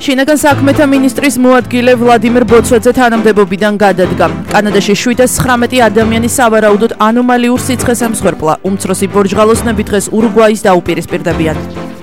შინაგან საქმეთა მინისტრის მოადგილე ვლადიმერ ბოცვაძე თანამდებობიდან გადადგა. კანადაში 719 ადამიანი სავარაუდოდ ანომალიურ სიცხეს ემსხვერპლა. უმცროსი ბორჯღალოსნები დღეს ურუგვაის დაუპირისპირდებიან.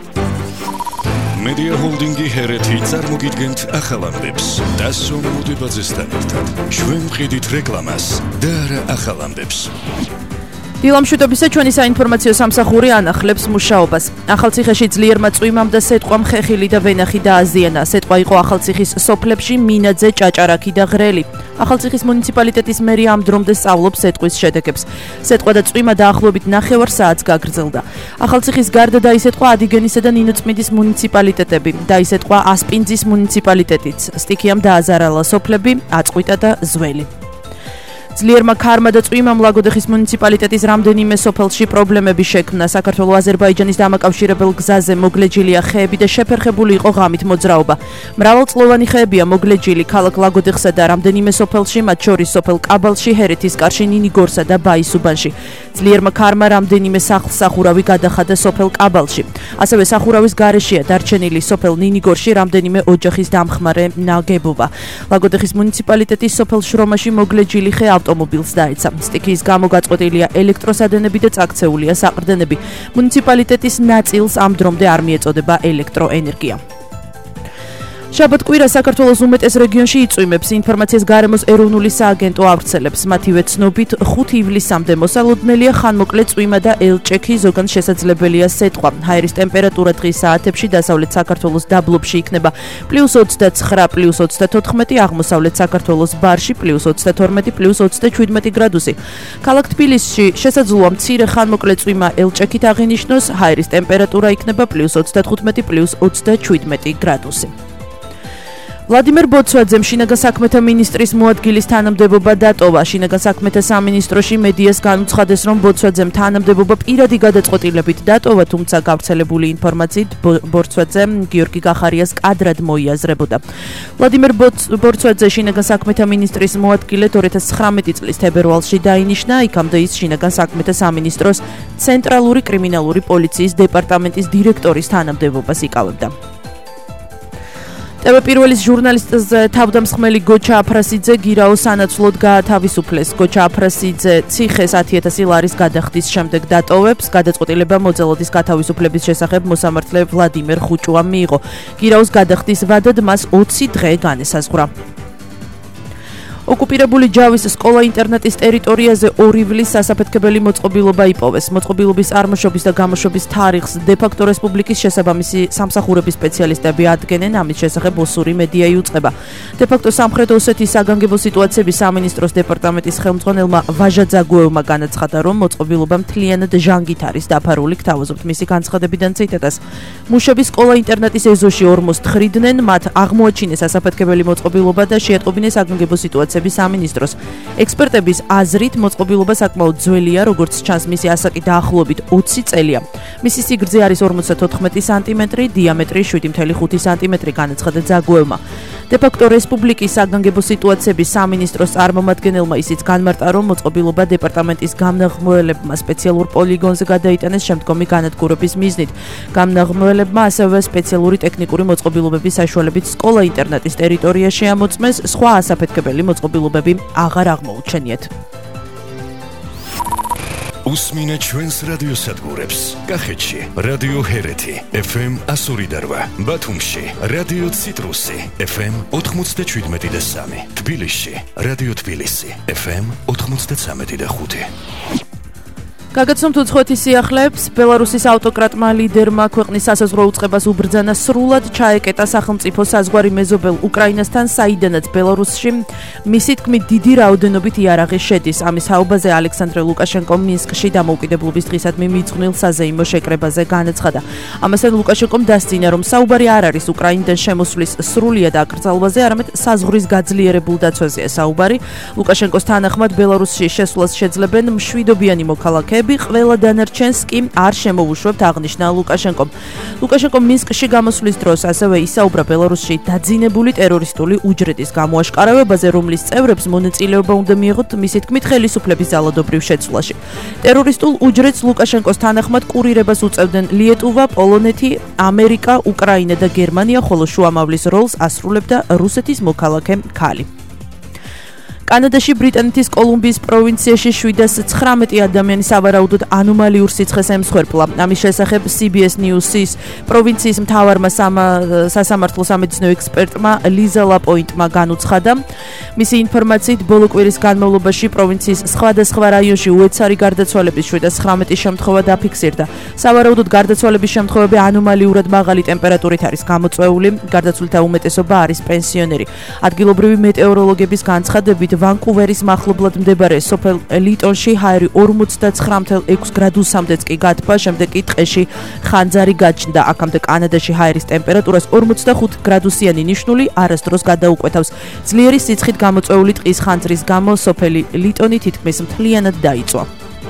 Media Holdingi ჰერეთი წარმოგიდგენთ ახალ ამბებს. დასვენ მოდებაძესთან ერთად. ჩვენ ვყიდით რეკლამას და არა ახალ ამბებს. დილამშვიდობისა ჩვენი საინფორმაციო სამსახური ანახლებს მუშაობას. ახალციხეში ძლიერმა წვიმამ და სეტყვამ ხეხილი და ვენახი დააზიანა. სეტყვა იყო ახალციხის სოფლებში მინაძე, ჭაჭარაკი და ღრელი. ახალციხის მუნიციპალიტეტის მერი ამ დრომდე სწავლობს სეტყვის შედეგებს. სეტყვა და წვიმა დაახლოებით 9 საათს გაგრძელდა. ახალციხის გარდა დაისეტყვა ადიგენისა და ნინოწმინდის მუნიციპალიტეტები. დაისეტყვა ასპინძის მუნიციპალიტეტიც. სტიქიამ დააზარალა სოფლები აწყვიტა და ზველი. ძლიერმა ქარმა და წვიმამ ლაგოდეხის მუნიციპალიტეტის რამდენიმე სოფელში პრობლემები შექმნა. საქართველო-აზერბაიჯანის დამაკავშირებელ გზაზე მოგლეჯილია ხეები და შეფერხებული იყო ღამით მოძრაობა. მრავალწლოვანი ხეებია მოგლეჯილი ქალაქ ლაგოდეხსა და რამდენიმე სოფელში, მათ შორის სოფელ კაბალში, ჰერეთისკარში, ნინიგორსა და ბაისუბანში. ძლიერმა ქარმა რამდენიმე სახლ-სახურავი გადახადა სოფელ კაბალში. ასევე სახურავის გარეშეა დარჩენილი სოფელ ნინიგორში რამდენიმე ოჯახის დამხმარე ნაგებობა. ლაგოდეხის მუნიციპალიტეტის სოფელ შრომაში მოგლეჯილი ხე ავტომობილს დაეცა. სტიქიის გამო გაწყვეტილია ელექტროსადენები და წაქცეულია საყრდენები. მუნიციპალიტეტის ნაწილს ამ დრომდე არ მიეწოდება ელექტროენერგია. შაბათ-კვირა საქართველოს უმეტეს რეგიონში იწვიმებს. ინფორმაციას გარემოს ეროვნული სააგენტო ავრცელებს. მათივე ცნობით 5 ივლისამდე მოსალოდნელია ხანმოკლე წვიმა და ელჭექი, ზოგან შესაძლებელია სეტყვა. ჰაერის ტემპერატურა დღის საათებში დასავლეთ საქართველოს დაბლობში იქნება +29, +24, აღმოსავლეთ საქართველოს ბარში +22, +27 გრადუსი. ქალაქ თბილისში შესაძლოა მცირე ხანმოკლე წვიმა ელჭექით აღინიშნოს, ჰაერის ტემპერატურა იქნება +35, +27 გრადუსი. ვლადიმერ ბოცვაძემ შინაგან საქმეთა მინისტრის მოადგილის თანამდებობა დატოვა. შინაგან საქმეთა სამინისტროში მედიას განუცხადეს, რომ ბოცვაძემ თანამდებობა პირადი გადაწყვეტილებით დატოვა, თუმცა გავრცელებული ინფორმაციით ბოცვაძე გიორგი გახარიას კადრად მოიაზრებოდა. ვლადიმერ ბოცვაძე შინაგან საქმეთა მინისტრის მოადგილედ 2019 წლის თებერვალში დაინიშნა. იქამდე ის შინაგან საქმეთა სამინისტროს ცენტრალური კრიმინალური პოლიციის დეპარტამენტის დირექტორის თანამდებობას იკავებდა. TV1-ის ჟურნალისტის თავდამსხმელი გოჩა აფრასიძე გირაოს სანაცვლოდ გაათავისუფლეს. გოჩა აფრასიძე ციხეს 10,000 ლარის გადახდის შემდეგ დატოვებს. გადაწყვეტილება მოძალოდის გათავისუფლების შესახებ მოსამართლე ვლადიმერ ხუჭუამ მიიღო. გირაოს გადახდის ვადად მას 20 დღე განესაზღვრა. ოკუპირებული ჯავის სკოლა-ინტერნატის ტერიტორიაზე 2 ივლისს სასაფეთქებელი მოწყობილობა იპოვეს. მოწყობილობის წარმოშობის და გამოშვების თარიღს დე-ფაქტო რესპუბლიკის შესაბამისი სამსახურების სპეციალისტები ადგენენ. ამის შესახებ ოსური მედია იუწყება. დე-ფაქტო სამხრეთ ოსეთის საგანგებო სიტუაციების სამინისტროს დეპარტამენტის ხელმძღვანელმა ვაჟა ძაგუევმა განაცხადა, რომ მოწყობილობა მთლიანად ჟანგით არის დაფარული. გთავაზობთ მისი განცხადებიდან ციტატას. მუშები სკოლა-ინტერნატის ეზოში ორმოს თხრიდნენ, მათ აღმოაჩინეს სასაფეთქებელი მოწყობილობა და შეატყობინეს საგანგებო სიტუაციების სამინისტროს. ექსპერტების აზრით მოწყობილობა საკმაოდ ძველია, როგორც ჩანს მისი ასაკი დაახლოებით 20 წელია. მისი სიგრძე არის 54 სანტიმეტრი, დიამეტრი 7,5 სანტიმეტრი, განაცხადა ძაგუევმა. დე-ფაქტო რესპუბლიკის საგანგებო სიტუაციების სამინისტროს წარმომადგენელმა ისიც განმარტა, რომ მოწყობილობა დეპარტამენტის გამნაღმოელებმა სპეციალურ პოლიგონზე გადაიტანეს შემდგომი განადგურების მიზნით. გამნაღმოელებმა ასევე სპეციალური ტექნიკური მოწყობილობების საშუალებით სკოლა-ინტერნატის ტერიტორია შეამოწმეს, სხვა ასაფეთქებელი მოწყობილობები აღარ აღმოუჩენიათ. უსმინე ჩვენს რადიოსადგურებს. კახეთში რადიო ჰერეთი FM 102, ბათუმში რადიო ციტრუსი FM 97.3, თბილისში რადიო თბილისი FM 93.5. გაგაცნობთ უცხოეთის სიახლეებს. ბელარუსის ავტოკრატმა ლიდერმა ქვეყნის სასაზღვრო უწყებას უბრძანა სრულად ჩაეკეტა სახელმწიფო საზღვარი მეზობელ უკრაინასთან, საიდანაც ბელარუსში მისი თქმით დიდი რაოდენობით იარაღი შედის. ამის თაობაზე ალექსანდრე ლუკაშენკომ მინსკში დამოუკიდებლობის დღისადმი მიძღვნილ საზეიმო შეკრებაზე განაცხადა. ამასთან ლუკაშენკომ დასძინა, რომ საუბარი არ არის უკრაინიდან შემოსვლის სრულიად აკრძალვაზე, არამედ საზღვრის გაძლიერებულ დაცვაზეა საუბარი. ლუკაშენკოს თანახმად ბელარუსში შესვლას შეძლებენ მშვიდობიანი მოქალაქეები, ხები ყველა დანარჩენს კი არ შემოუშვებთ, აღნიშნა ლუკაშენკომ. ლუკაშენკომ მინსკში გამოსვლის დროს ასევე ისაუბრა ბელარუსში დაძინებული ტერორისტული უჯრედის გამოაშკარავებაზე, რომლის წევრებს მონაწილეობა უნდა მიიღოთ მისი თქმით ხელისუფლების ძალადობრივ შეცვლაში. ტერორისტულ უჯრედს ლუკაშენკოს თანახმად კურირებას უწევდნენ ლიეტუვა, პოლონეთი, ამერიკა, უკრაინა და გერმანია, ხოლო შუამავლის როლს ასრულებდა რუსეთის მოქალაქე ქალი. კანადაში ბრიტანეთის კოლუმბიის პროვინციაში 719 ადამიანი სავარაუდოდ ანომალიურ სიცხეს ემსხვერპლა. ამის შესახებ CBS News-ის პროვინციის მთავარმა სასამართლო სამედიცინო ექსპერტმა ლიზა ლაპოინტმა განუცხადა. მისი ინფორმაციით, ბოლო კვირის განმავლობაში პროვინციის სხვადასხვა რაიონში უეცარი გარდაცვალების 719 შემთხვევა დაფიქსირდა. სავარაუდოდ გარდაცვალების შემთხვევები ანომალიურად მაღალი ტემპერატურით არის გამოწვეული. გარდაცვლილთა უმეტესობა არის პენსიონერი. ადგილობრივი მეტეოროლოგების განცხადებით, ვანკუვერის მახლობლად მდებარე სოფელ ლიტონში ჰაერი 49.6 გრადუსამდეც კი გადფა, შემდეგ კი ტყეში ხანძარი გაჩნდა. აქამდე კანადაში ჰაერის ტემპერატურას 45 გრადუსიანი ნიშნული არასდროს გადაუკვეთავს. ძლიერი სიცხით გამოწვეული ტყის ხანძრის გამო სოფელი ლიტონი თითქმის მთლიანად დაიწვა.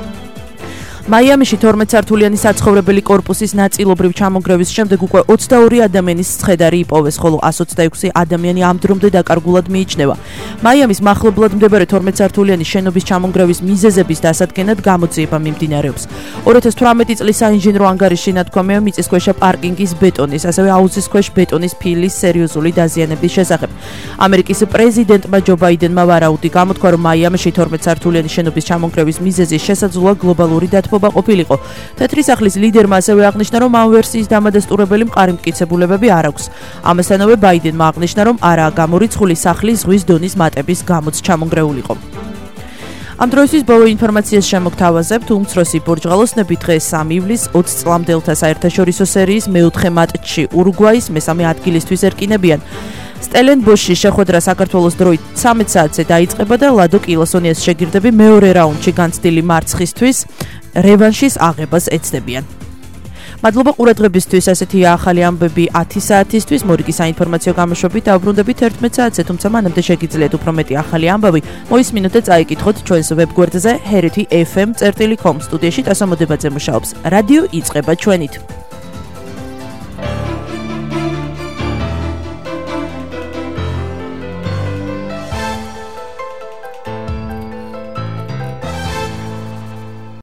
მაიამიში 12 სართულიანი საცხოვრებელი კორპუსის ნაწილობრივ ჩამონგრევის შემდეგ უკვე 22 ადამიანის ცხედარი იპოვეს, ხოლო 126 ადამიანი ამ დრომდე დაკარგულად მიიჩნევა. მაიამის მახლობლად მდებარე 12 სართულიანი შენობის ჩამონგრევის მიზეზების დასადგენად გამოძიება მიმდინარეობს. 2018 წლის საინჟინრო ანგარიში ნათქვამია მიწისქვეშა პარკინგის ბეტონის, ასევე აუზის ქვეშ ბეტონის ფილის სერიოზული დაზიანების შესახებ. ამერიკის პრეზიდენტმა ჯო ბაიდენმა ვარაუდი გამოთქვა, რომ მაიამიში 12 სართულიანი შენობის ჩამონგრევის მიზეზის შესაძლოა გლობალური დათბობა ყოფილიყო. თეთრი სახლის ლიდერმა ასევე აღნიშნა, რომ ამ ვერსიის დამადასტურებელი მყარი მტკიცებულებები არ აქვს. ამასთანავე ბაიდენმა აღნიშნა, რომ არაა გამორიცხული სახლის ზღვის დონის მატების გამოც ჩამონგრეულიყო. ამ დროისთვის ბოლო ინფორმაციას შემოგთავაზებთ. უმცროსი ბორჯღალოსნები დღეს 3 ივლისს 20 წლამდელთა საერთაშორისო სერიის მეოთხე მატჩში ურუგვაის მესამე ადგილისთვის ერკინებიან. სტელენბოშში შეხვედრა საქართველოს დროით 13 საათზე დაიწყება და ლადო კილოსონიას შეგირდები მეორე რაუნდში განცდილი მარცხისთვის რევანშის აღებას ეცდებიან. მადლობა ყურადღებისთვის. ასეთია ახალი ამბები 10 საათისთვის. მორიგი საინფორმაციო გამოშვებით დაუბრუნდებით 11 საათზე, თუმცა მანამდე შეგიძლიათ უფრო მეტი ახალი ამბავი მოისმინოთ და წაიკითხოთ ჩვენს ვებგვერდზე herityfm.com. სტუდიაში ტასო მოდებაძე მუშაობს. რადიო იწყება ჩვენით.